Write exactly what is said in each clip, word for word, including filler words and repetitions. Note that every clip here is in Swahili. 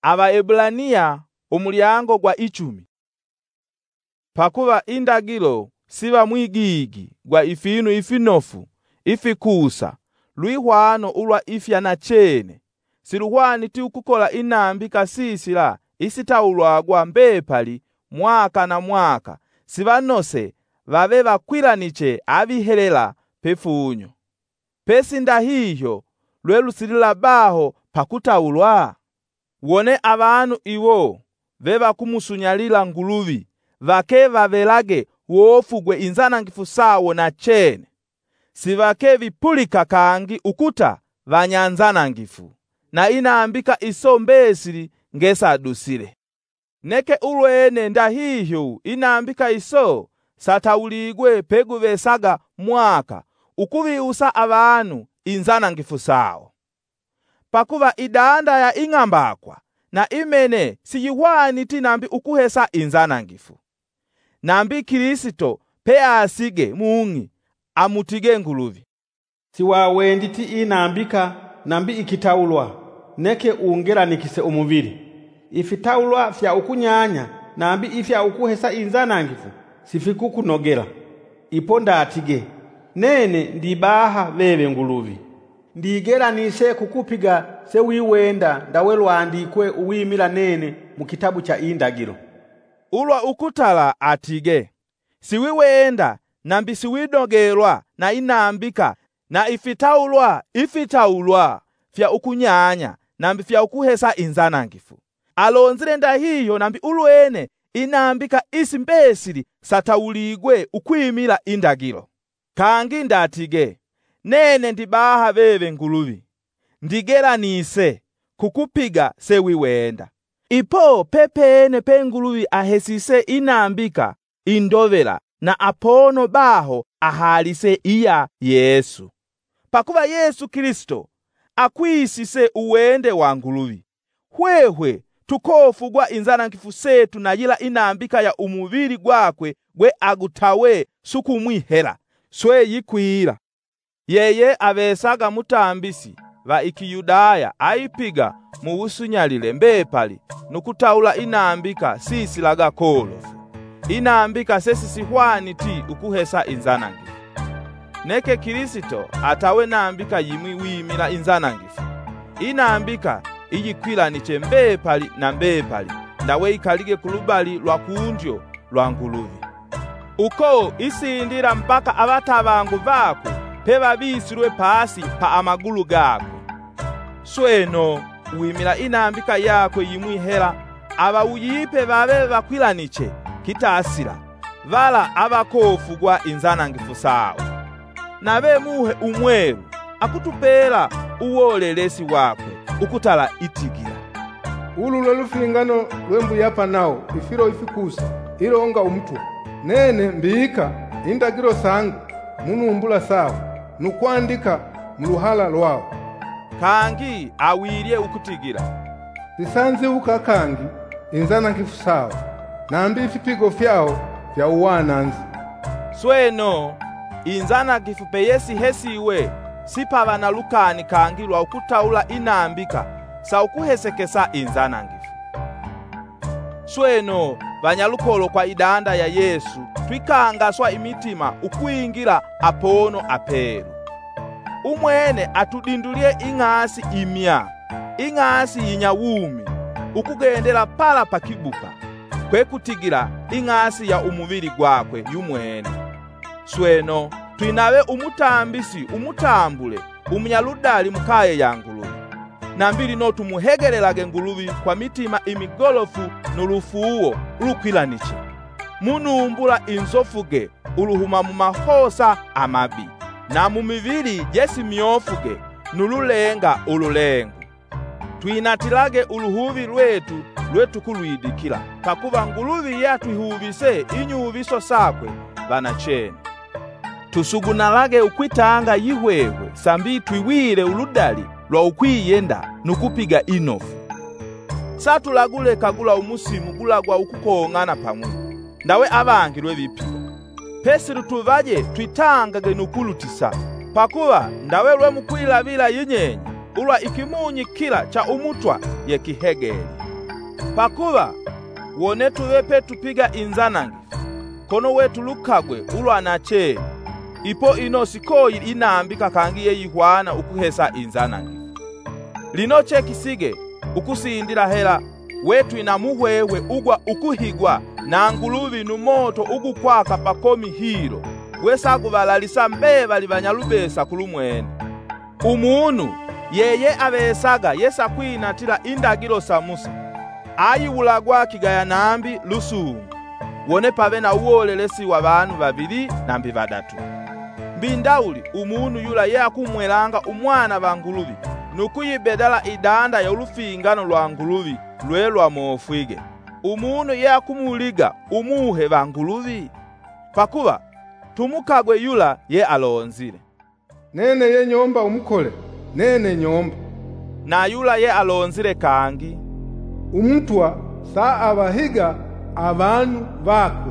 Abaebrania umulyango gwa icumi. Pakuba indagilo siba mwigigi gwa ifinu ifinofu ifikusa lwihwano ulwa ifya na chene siluhwani ti ukukola inambi kasisila isitawulwagwa mbepali mwaka na mwaka sibanose babe bakwilaniche abihelela pefunyo pesi ndahihyo lwelusilila baho pakutawulwa. Wone abantu iwo beba kumusunyalila nguluvi vake babelage wofugwe inzanangifu sawo na chene sibake bipulika kangi ukuta banyanzanangifu na inambika iso mbesili ngesadusile neke ulwene ndahihyo inambika iso satawuligwe pegubesaga mwaka ukubiusa abantu inzanangifu sawo. Pakuba idanda ya ing'ambakwa na imene siyihwani ti nambi ukuhesa inzanangifu. Nambi Kristo pe asige muungi amutige nguluvi. Siwawendi ti inambika nambi ikitawulwa neke ungeranikise umubiri. Ifitawulwa fya ukunyanya nambi ifya ukuhesa inzanangifu sifikukunogera. Iponda atige nene ndibaha bebe nguluvi. Ndigeranise kukupiga se wiwenda ndawe lwandikwe uwimila nene mu kitabu cha indagilo. Ulwa ukutala atige siwiwenda nambi siwidogerwa na inambika na ifitawulwa ifitawulwa fya ukunyanya nambi fya ukuhesa inzanangifu. Alonzile ndahiyo nambi ulwene inambika isi mbesili satawuligwe ukwimila indagilo. Kangi ndatige nene ndibaha bebe nguluvi ndigeranise kukupiga se wiwenda. Ipo pepene pe nguluvi ahesise inambika indovela na apono baho ahalise iya Yesu. Pakuba Yesu Kristo akwisise uwende wa nguluvi hwehwe tukofugwa inzanangifu setu na yila inambika ya umubiri gwakwe gwe agutawe sukumwihela swe yikwira. Yeye abesaga mutambisi ba ikiyudaya aipiga mu busunyalile mbepali nukutawula inambika sisilaga kolofu. Inambika sesisihwani ti ukuhesa inzanangifu. Neke Kristo atawe nambika yimwi wimila inzanangifu. Inambika iyikwilaniche mbepali na mbepali ndawe ikalige kulubali lwa kundyo lwa nguluvi. Uko isindira mpaka abatabangu bako peba bisilwe pasi pa amagulu gakwe. Sweno uwimila inambika yakwe yimwihela aba uyipe babe bakwilaniche kitasila vala abakofugwa inzanangifu sawo. Nabe muhe umweru akutupela uwolelesi wakwe ukutala itigira. Ulu lwelufingano lwembuyapa nawo ifiro ifikusa ilonga umutwa nene mbika indagiro sangu munumbula sawo nukwandika muluhala lwawo. Kangi awirye ukutigira sisanzi ukakangi inzanangifu sawo nambi ifipigo fyawo fya uwananzi. Sweno inzanangifu peyesi hesiwe sipaba na lukani kangi lwa ukutawula inambika sa ukuhesekesa inzanangifu. Sweno banyalukolo kwa idanda ya Yesu twikangaswa imitima ukwingira apono apelu. Umwene atudindulie ing'asi imya ing'asi yinyawumi ukugendela pala pakibuka kwe kutigira ing'asi ya umubiri gwakwe yumwene. Sweno twinawe umutambisi umutambule umunyaludali mukaye ya nguluvi nambili no tumuhegelelage nguluvi kwa mitima imigolofu nulufuuwo ulukwilaniche munumbula inzofuge uluhuma mu mahosa amabi na mu mibiri jesi myofuge nululenga ululengu. Twinatilage uluhuvi lwetu lwetu kulwidikila pakuba nguluvi yatwihuvise inyuviso sakwe banachene. Tusugunalage ukwitanga yihwehwe sambi twiwile uludali lwa ukwiyenda nukupiga inofu. Satulagule kagula umusimu gulagwa ukukongana pamwe ndawe abangi lwebipiga pesi lutuvaje twitangage nukulutisa pakuba ndawe lwe mukwilabila yinyenye ulwa ikimunyi kila cha umutwa ye kihegeli. Pakuba wone tuvepe tupiga inzanangifu kono wetu lukagwe ulwana chene ipo ino sikoyi inambika kangi yeyihwana ukuhesa inzanangifu. Lino chekisige ukusindila hela wetu ina muhwewe ugwa ukuhigwa na nguluvi numoto ugukwaka pakomi hilo wesa kuvalalisa mbevali banyalubesa kulumwene. Umunu yeye abesaga yesa kwinatila indagilo sa Musa ayiwulagwa kigaya nambi lusungu wone pave na uwolelesi wa bantu babili nambi badatu. Mbindauli umunu yula ye akumwelanga umwana ba nguluvi nukuyibedala idanda ya ulufingano lwa nguluvi lwe lwa mofwige. Umunu ye akumuliga umuhe ba nguluvi. Pakuba tumukagwe yula ye alonzile. Nene ye nyomba umukole, nene nyomba. Na yula ye alonzile kangi. Umutwa sa abahiga abantu bakwe.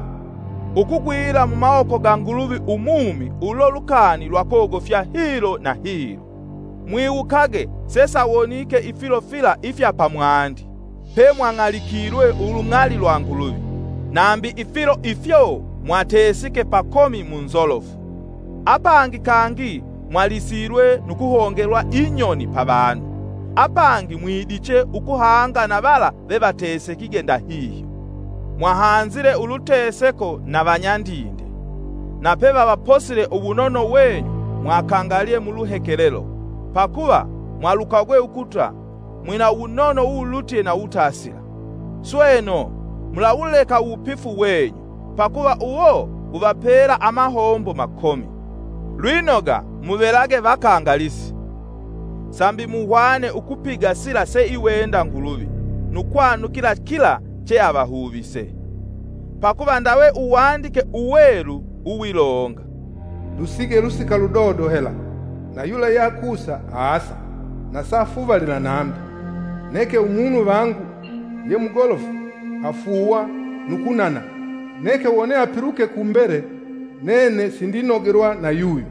Ukugwira mu maoko ga nguluvi umumi ulolukani lwakogofya hilo na hilo. Mwiwukage sesa wonike ifilofila ifya pamwandi. Pe mwang'alikirwe ulungali lwa nguluvi. Nambi ifilo ifyo mwatesike pakomi munzolofu. Apangi kangi mwalisirwe nukuhongelwa inyoni pabanu. Apangi mwidiche ukuhanga na bala bebatese kigenda hiyo. Mwahanzire uluteseko na banyandinde. Na peba baposile ubunono wenyu mwakangalie muluhekelelo. Pakuba mwalukagwe ukuta mwina unono uulutie na utasila. Sweno mulauleka upifu wenyu. Pakuba uwo ubapera amahombo makomi. Lwinoga muvelage bakangalisi. Sambi muhwane ukupiga sila se iwenda nguluvi. Nukwanu kila kila che abahubise. Pakuba ndawe uwandike uweru uwilonga. Lusige lusika ludodo hela. Na yula yakusa asa. Na safuva lila nambi. Neke umunu bangu ye mugolofu afuwa nukunana. Neke wone apiruke kumbere nene sindinogerwa na yuyu.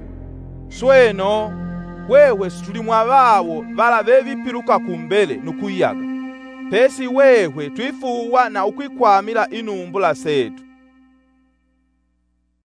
Sweno wewe situlimwa bawo bala bebipiruka kumbele nukuyaga. Pesi wewe twifuwa na ukwikwamila inumbula setu.